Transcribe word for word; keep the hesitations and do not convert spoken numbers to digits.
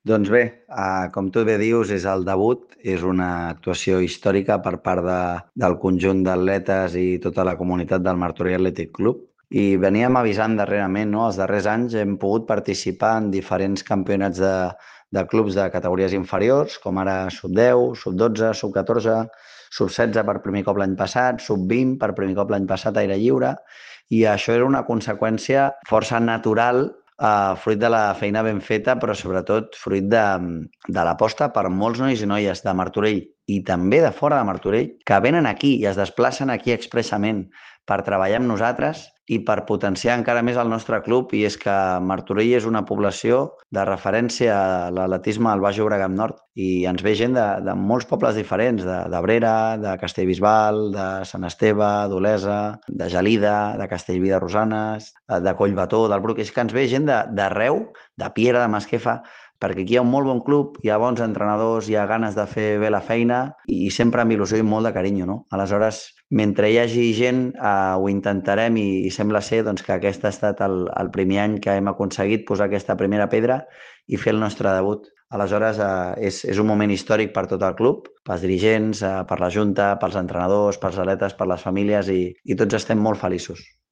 Doncs bé, eh, com tu bé dius, és el debut, és una actuació històrica per part de, del conjunt d'atletes i tota la comunitat del Martorell Athletic Club. I veníem avisant darrerament, no? Els darrers anys hem pogut participar en diferents campionats de, de clubs de categories inferiors, com ara sub deu, sub dotze, sub catorze, sub setze per primer cop l'any passat, sub vint per primer cop l'any passat a aire lliure, i això era una conseqüència força natural, Uh, fruit de la feina ben feta, però sobretot fruit de, de l'aposta per molts nois i noies de Martorell i també de fora de Martorell que venen aquí i es desplacen aquí expressament per treballar amb nosaltres i per potenciar encara més el nostre club. I és que Martorell és una població de referència a l'atletisme al Baix Llobregat Nord i ens ve gent de, de molts pobles diferents, de d'Abrera, de Castellbisbal, de Sant Esteve, d'Olesa, de Gelida, de Castellví de Rosanes, de Collbató, del Bruc. És que ens ve gent d'arreu, de Piera, de Masquefa, perquè aquí hi ha un molt bon club, hi ha bons entrenadors, hi ha ganes de fer bé la feina i sempre amb il·lusió i molt de carinyo, no? Aleshores, mentre hi hagi gent, eh, ho intentarem i, i sembla ser doncs, que aquest ha estat el, el primer any que hem aconseguit posar aquesta primera pedra i fer el nostre debut. Aleshores, eh, és, és un moment històric per tot el club, pels dirigents, eh, per la Junta, pels entrenadors, pels atletes, per les famílies i, i tots estem molt feliços.